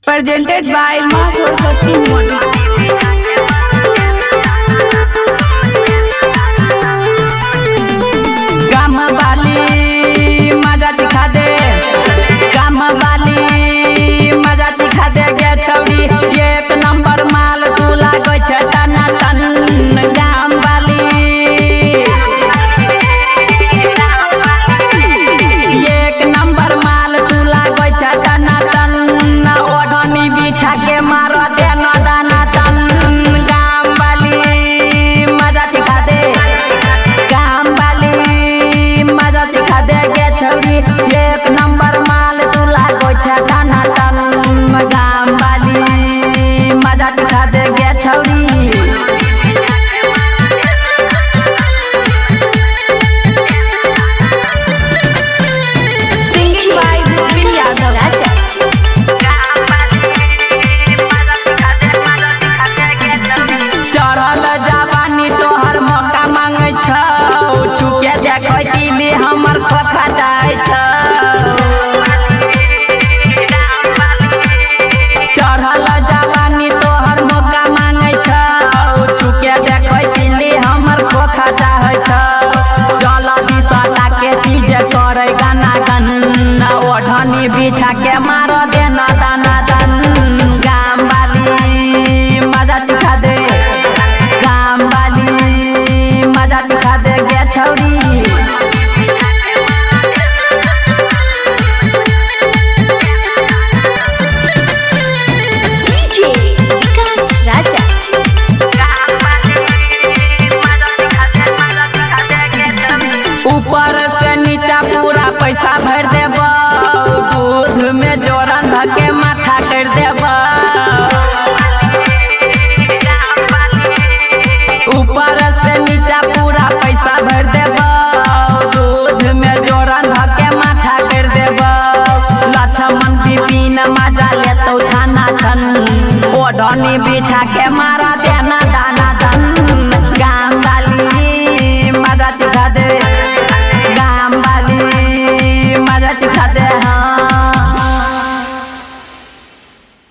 Presented by Ma Saraswati Model. हमर खोखा जाय छ चढ़ल जवानी तोहर मौका मांगे छ छुके देखै दिल्ली हमर खोखा जाय छ जल दिशा के चीज करे गाना गन ओढ़नी बिछा के मार देना दाना दन गाम वाली मजा सिखा दे गाम वाली मजा सिखा दे गे छौरी ऊपर से नीचा पूरा पैसा भर देब दूध में जोरन धके माथा कर देब ऊपर से नीचा पूरा पैसा भर देब दूध में जोरन धके माथा कर देब लक्ष्मण विपिन मजा लेतो छाना छन ओढ़नी बिछा के मारा देना दाना